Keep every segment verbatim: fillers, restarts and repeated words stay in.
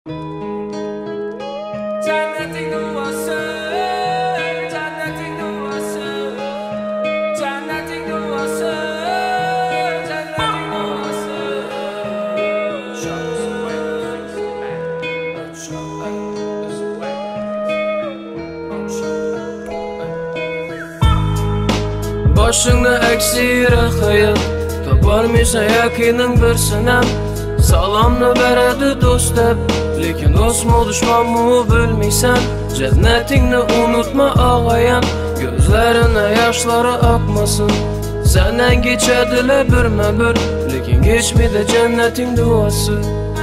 Cennetin duası, cennetin duası, cennetin duası, cennetin duası. Başında eksire hayat, taparmıysa yakinin bir sinem. Salamını beredi dost hep, lekin dost mu düşman mu bilmiysen. Cennetini unutma ağayan, gözlerine yaşları akmasın. Senden geçediler birme bir, lekin geçmedi cennetin duası.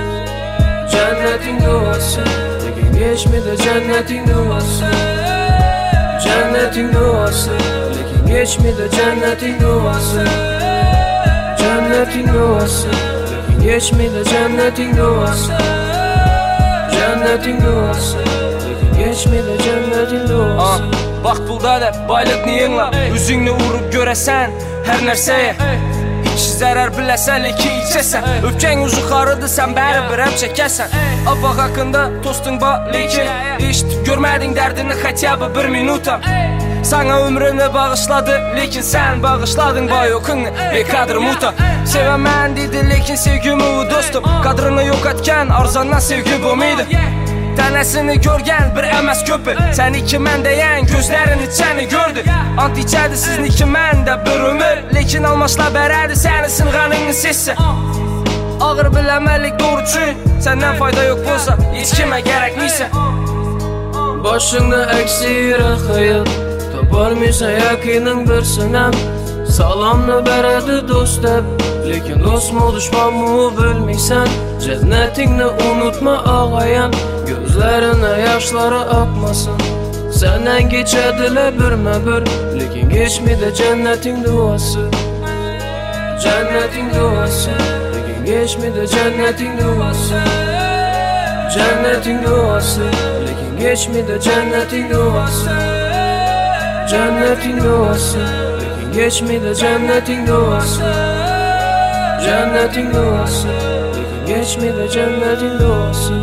Cennetin duası, lekin geçmedi cennetin duası. Cennetin duası, lekin geçmedi cennetin duası. Cennetin duası, geçmedi cennetin duası. Cennetin duası, geçmedi cennetin duası. Bax pulda da baylıq niyinla üzünü urup görəsən hər nərsəyə. İki zərər biləsən, iki içəsən. Öpkən ucu xarıdır, sən bəri bir əb çəkəsən. Abaq haqqında tostun ba, lekin işitib görmədin dərdini xətiyabı bir minuta. Sana ömrünü bağışladı, lekin sen bağışladın bayokunu ve kadr muta. Sevemən dedi, lekin sevgimi u dostum. Kadrını yok etken arzandan sevgi bu muydu? Tənesini görgən bir əməz köpü. Sən iki mən deyən gözlərin içəni gördü. Ant içədi sizin iki mən də bir ömür. Lekin almaşla bərədi səni sınğanını sesi. Ağır biləməlik doğru üçün səndən fayda yok bolsa heç kimə gərəkmiysə. Başında eksire hayat, taparmıysa yakinin bir sinem. Salamını beredi dost hep, lekin dost mu düşman mu bilmiysen. Cennetini unutma ağayan, gözlerine yaşları akmasın. Senden geçediler birme bir, lekin geçmedi cennetin duası. Cennetin duası, lekin geçmedi cennetin duası. Cennetin duası, lekin geçmedi cennetin duası. Cennetin duası, lekin geçmedi cennetin duası. Cennetin duası, lekin geçmedi cennetin duası.